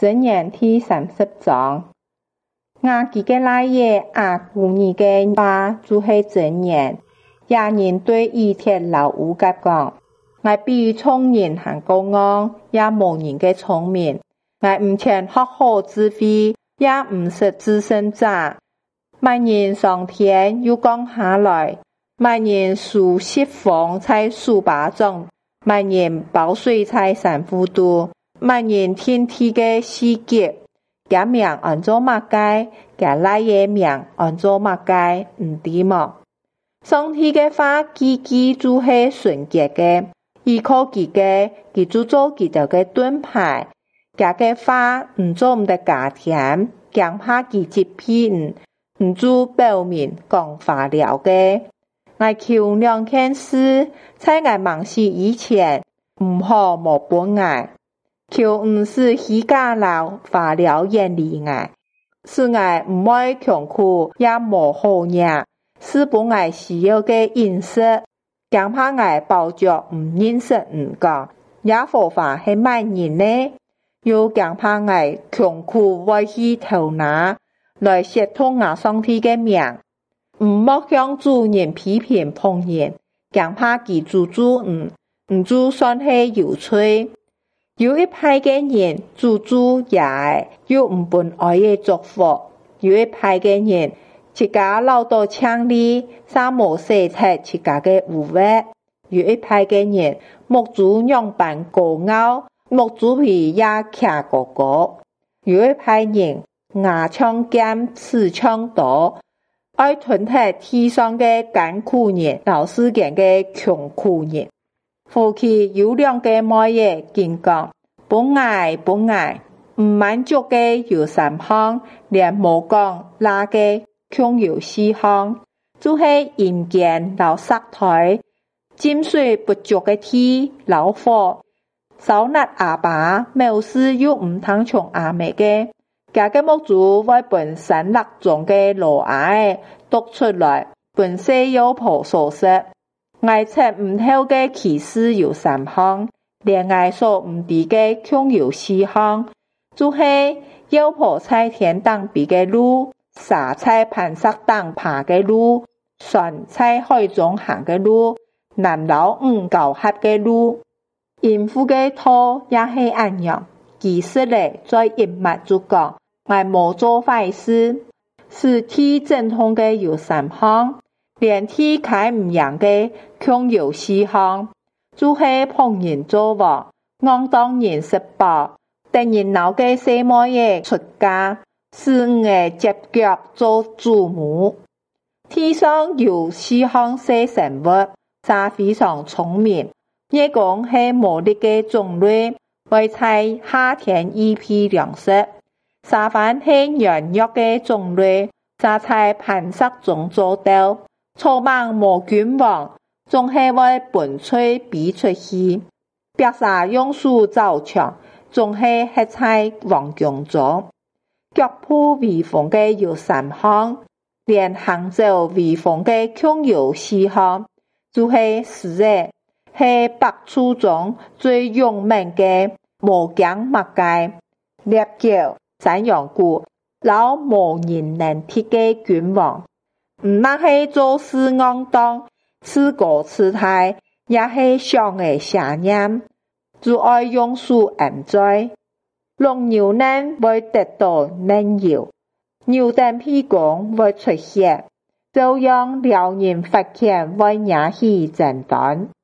箴言第30章。我记个那夜古语嘅话就是箴言，也人对伊铁老有甲讲，我比聪人还高昂，也无人嘅聪明，我唔前学好智慧，也唔识知识者。万人上天又降下来，万人数释放在树巴中，万人爆水在山湖度，万人天体嘅世界，假名按做乜解，假那嘢名按做乜解，唔知麼？上天嘅話句就是純潔嘅，依靠佢嘅，佢就做佢哋嘅盾牌。假嘅話唔做唔得假甜，強怕佢接片，唔做表面講話了嘅。我求兩件事，在我忙事以前，唔好冇本愛。求唔是虛假流化了遠離我，是我唔愛窮苦也冇好嘢，是本愛需要嘅認識，強怕我抱着唔認識唔講，也佛法係萬人呢，又強怕我窮苦為去頭拿，來褻瀆我上帝嘅名，唔莫向主人批評碰人，強怕佢主唔做算係有趣。有一派嘅人主也又唔本愛嘅祝福，有一派嘅人自家老到強力，三無四出自家嘅無謂，有一派嘅人目主樣板高傲，目主皮也徛高高，有一派人牙槍劍刺槍刀，愛吞吃地上嘅艱苦人，老世間嘅窮苦人。夫妻有兩個妹嘢見講，本愛，唔滿足嘅有3項，連無講那個共有4項，就是陰間老殺台，飲水不足嘅天老火，手拿阿爸，冇事又唔通從阿妹嘅，假嘅目主為本山落中嘅羅愛讀出來，本西有婆所說。愛切唔透嘅其實有3項，連愛所唔知嘅共有4項，就是有婆在天堂比嘅路，沙在磐石當爬嘅路，船在海中行嘅路，南老教合嘅路。淫婦嘅土也係安樣，其實咧在一物就講，愛無做壞事，是天正統嘅有3項。連天開唔贏嘅共有4項，就是碰人做王，戇當人食飽，等人鬧嘅細妹嘢出家，是嘅接腳做主母。天上有4項小生物，是非常聰明，也講係無力嘅種類，會在夏天一批糧食，三番係軟弱嘅種類，是在磐石中做到。草莽無君王，總係會本吹逼出去；白沙用樹造牆，總係喺在王宮中。腳步微風嘅有3項，連行走微風嘅共有4項，就係死嘅，係百處中最勇猛嘅，無驚物界，獵狗、山羊骨，老無人能敵嘅君王。唔那係做事戇當，自高自大，也係上嘅邪念，就愛用樹安在。龍牛嫩會得到嫩油，牛蛋屁公會出血，就讓撩人發現會惹起爭端。